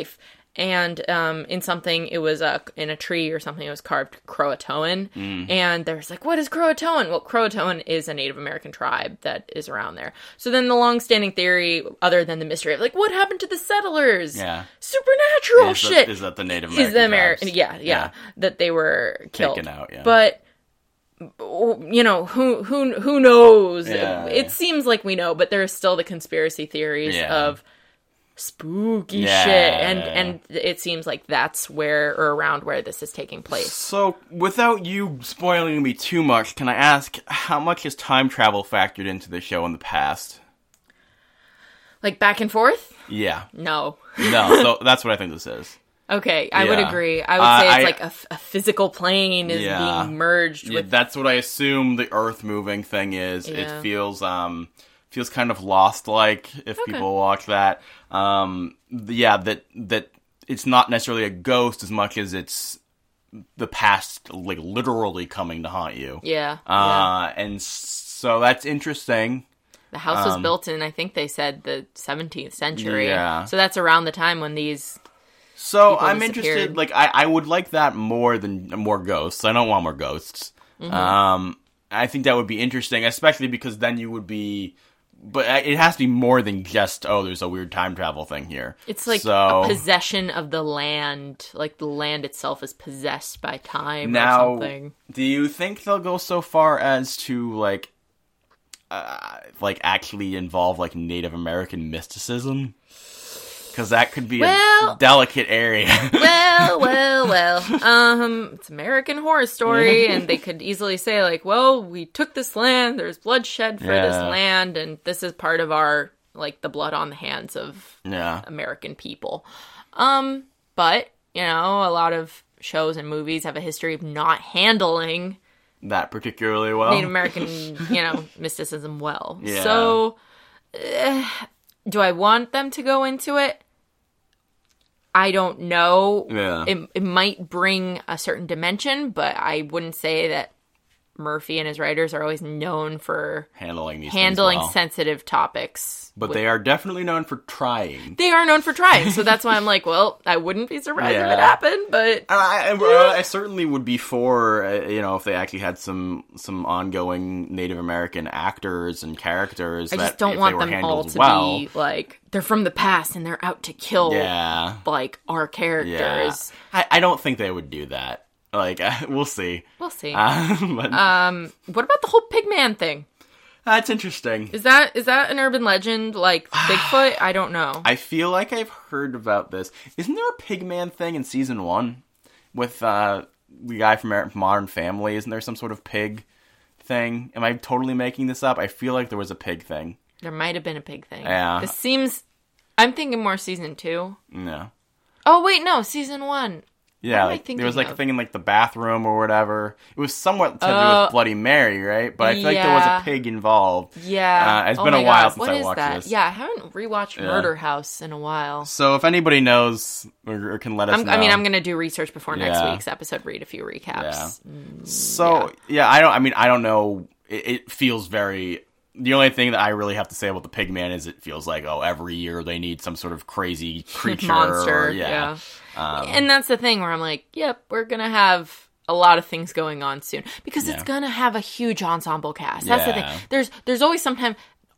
S3: And in something, it was in a tree or something, it was carved Croatoan. And there's like, what is Croatoan? Well, Croatoan is a Native American tribe that is around there. So then the long-standing theory, other than the mystery of like, what happened to the settlers?
S2: Yeah.
S3: Supernatural shit.
S2: Is that the Native American
S3: Is the American?
S2: tribes?
S3: Yeah. That they were killed.
S2: Taken out, yeah.
S3: But you know, who knows?
S2: Yeah,
S3: it seems like we know, but there's still the conspiracy theories of spooky shit, and it seems like that's where or around where this is taking place.
S2: So, without you spoiling me too much, can I ask how much has time travel factored into the show in the past?
S3: Like back and forth?
S2: Yeah.
S3: No.
S2: So that's what I think this is.
S3: Okay, I would agree. I would say it's like a physical plane is being merged with...
S2: That's what I assume the Earth moving thing is.
S3: Yeah.
S2: It feels kind of Lost-like if people watch that. That it's not necessarily a ghost as much as it's the past, like, literally coming to haunt you.
S3: Yeah.
S2: And so that's interesting.
S3: The house was built in, I think they said, the 17th century.
S2: Yeah.
S3: So that's around the time when these...
S2: So I'm interested, like, I would like that more than more ghosts. I don't want more ghosts. I think that would be interesting, especially because then you would be... But it has to be more than just, there's a weird time travel thing here.
S3: It's like a possession of the land. Like, the land itself is possessed by time or something.
S2: Do you think they'll go so far as to, like actually involve, like, Native American mysticism? Because that could be a delicate area.
S3: It's American Horror Story, and they could easily say, like, well, we took this land, there's bloodshed for this land, and this is part of our, like, the blood on the hands of American people. But, you know, a lot of shows and movies have a history of not handling
S2: that particularly well.
S3: Native American, you know, mysticism well.
S2: Yeah.
S3: So, do I want them to go into it? I don't know.
S2: Yeah.
S3: It might bring a certain dimension, but I wouldn't say that Murphy and his writers are always known for
S2: handling
S3: sensitive topics.
S2: But they are definitely known for trying.
S3: They are known for trying, so that's why I'm like, well, I wouldn't be surprised if it happened, but...
S2: I certainly would be for, if they actually had some ongoing Native American actors and characters.
S3: I just don't want them all to be, like, they're from the past and they're out to kill, like, our characters.
S2: Yeah. I don't think they would do that. Like, we'll see.
S3: We'll see.
S2: What
S3: about the whole Pigman thing?
S2: That's interesting.
S3: Is that an urban legend like Bigfoot? I don't know.
S2: I feel like I've heard about this. Isn't there a Pigman thing in season 1 with the guy from Modern Family? Isn't there some sort of pig thing? Am I totally making this up? I feel like there was a pig thing.
S3: There might have been a pig thing.
S2: Yeah.
S3: This seems... I'm thinking more season 2.
S2: No.
S3: Oh, wait, no, season 1.
S2: Yeah, there was like a thing in like the bathroom or whatever. It was somewhat to do with Bloody Mary, right? But I feel like there was a pig involved.
S3: Yeah.
S2: It's been a while since I watched this.
S3: Yeah, I haven't rewatched Murder House in a while.
S2: So if anybody knows or can let us know.
S3: I mean, I'm going to do research before next week's episode, read a few recaps.
S2: Yeah. So, I don't know. It feels very... The only thing that I really have to say about the Pigman is it feels like, every year they need some sort of crazy creature.
S3: Monster, yeah. And that's the thing where I'm like, yep, we're going to have a lot of things going on soon. Because it's going to have a huge ensemble cast. That's the thing. There's always sometimes,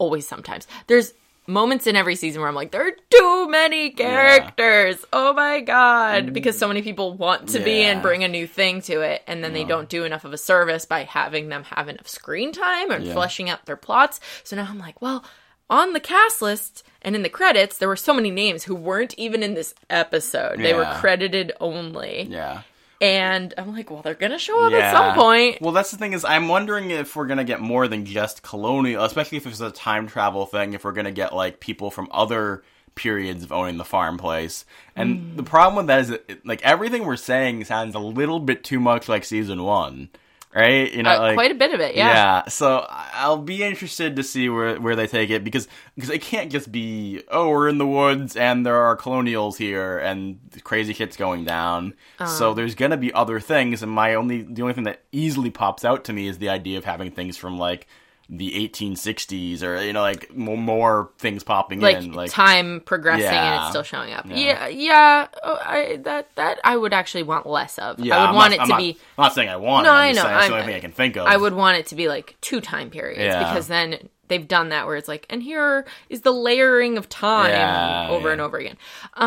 S3: there's moments in every season where I'm like, there are too many characters. Yeah. Oh my God. Because so many people want to be and bring a new thing to it. And then they don't do enough of a service by having them have enough screen time and fleshing out their plots. So now I'm like, well, on the cast list and in the credits, there were so many names who weren't even in this episode. They were credited only.
S2: Yeah.
S3: And I'm like, well, they're going to show up at some point.
S2: Well, that's the thing is, I'm wondering if we're going to get more than just colonial, especially if it's a time travel thing, if we're going to get, like, people from other periods of owning the farm place. And the problem with that is that, like, everything we're saying sounds a little bit too much like season 1. Right? You know,
S3: quite a bit of it,
S2: Yeah, so I'll be interested to see where they take it, because it can't just be, we're in the woods and there are colonials here and crazy shit's going down. So there's gonna be other things, and the only thing that easily pops out to me is the idea of having things from, like, the 1860s, or like more things popping
S3: like
S2: in, like
S3: time progressing and
S2: Yeah.
S3: it's still showing up.
S2: Yeah.
S3: Yeah. That I would actually want less of.
S2: Yeah,
S3: I would want
S2: I'm
S3: it to be.
S2: I'm not saying I want
S3: No,
S2: it.
S3: I
S2: I'm just
S3: know.
S2: saying that's the only thing I can think of.
S3: I would want it to be like 2 time periods
S2: Yeah.
S3: because then they've done that where it's like, and here is the layering of time
S2: Yeah,
S3: over
S2: yeah.
S3: and over again.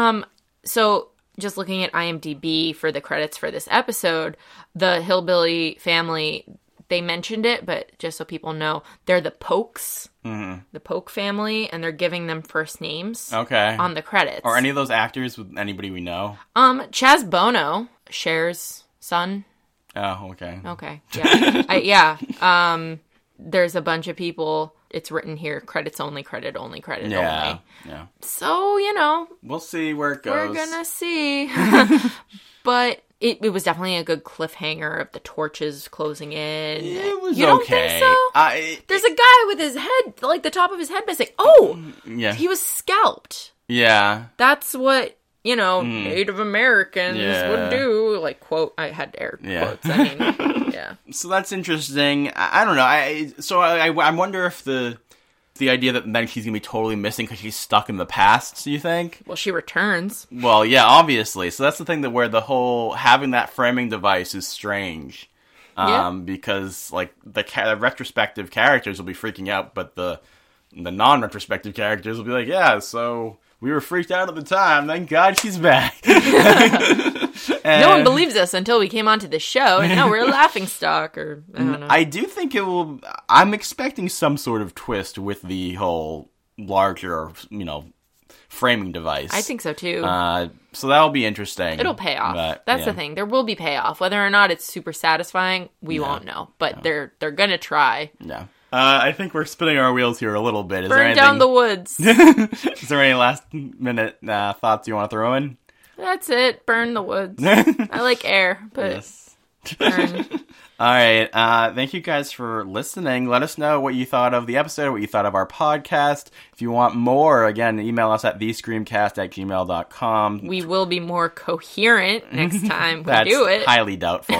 S3: So just looking at IMDb for the credits for this episode, the Hillbilly family, they mentioned it, but just so people know, they're the Pokes, the Polk family, and they're giving them first names
S2: Okay.
S3: on the credits.
S2: Are any of those actors with anybody we know?
S3: Chaz Bono, Cher's son.
S2: Oh, okay.
S3: Okay, yeah, there's a bunch of people. It's written here: credits only, credit only, credit
S2: Yeah.
S3: only.
S2: Yeah.
S3: So
S2: We'll see where it goes.
S3: we're gonna see. But it was definitely a good cliffhanger of the torches closing in.
S2: It was
S3: You don't
S2: okay.
S3: think so? There's a guy with his head, like the top of his head missing. Oh,
S2: Yeah.
S3: he was scalped.
S2: Yeah.
S3: That's what, Native Americans
S2: Yeah.
S3: would do. Like, quote, I had air
S2: Yeah.
S3: quotes. I mean, yeah.
S2: So that's interesting. I don't know. I wonder if the idea that then she's gonna be totally missing because she's stuck in the past. Do you think?
S3: Well, she returns.
S2: Well, yeah, obviously. So that's the thing, that where the whole having that framing device is strange.
S3: Yeah.
S2: Because like the retrospective characters will be freaking out, but the non-retrospective characters will be like, yeah, so we were freaked out at the time. Thank God she's back.
S3: No one believes us until we came onto the show, and now we're a laughing stock, or I don't know.
S2: I do think it will. I'm expecting some sort of twist with the whole larger, framing device.
S3: I think so too.
S2: So that'll be interesting.
S3: It'll pay off.
S2: But,
S3: That's
S2: yeah.
S3: the thing. There will be payoff. Whether or not it's super satisfying, we won't know. But they're gonna try.
S2: Yeah. I think we're spinning our wheels here a little bit. Is there
S3: Burn
S2: anything,
S3: down the woods.
S2: Is there any last minute thoughts you want to throw in?
S3: That's it. Burn the woods. I like air, but
S2: Yes.
S3: burn.
S2: All right. Thank you guys for listening. Let us know what you thought of the episode, what you thought of our podcast. If you want more, again, email us at thescreamcast@gmail.com.
S3: We will be more coherent next time we
S2: That's
S3: do it.
S2: highly doubtful.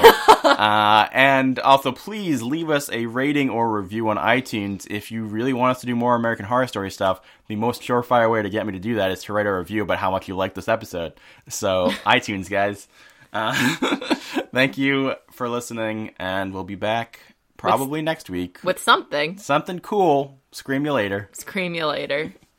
S2: And also, please leave us a rating or review on iTunes. If you really want us to do more American Horror Story stuff, the most surefire way to get me to do that is to write a review about how much you like this episode. So, iTunes, guys. Thank you for listening, and we'll be back probably next week.
S3: With something.
S2: Something cool. Scream you later.
S3: Scream you later.